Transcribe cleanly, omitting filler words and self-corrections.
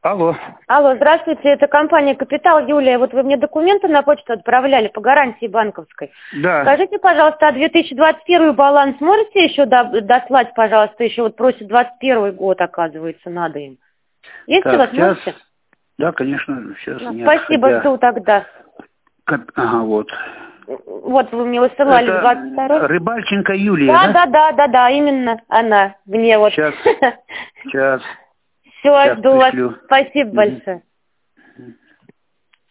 Алло. Алло, здравствуйте, это компания «Капитал», Юлия. Вот вы мне документы на почту отправляли по гарантии банковской. Да. Скажите, пожалуйста, а 2021 баланс можете еще дослать, пожалуйста, еще вот просит 21 год, оказывается, надо им. Есть у вас, сейчас. можете? Да, конечно, сейчас. Спасибо, жду тогда. Ага, вот. Вот вы мне высылали это 22-й. Рыбальченко Юлия, Да, именно она. Мне вот. Сейчас. Все, жду вас. Спасибо большое.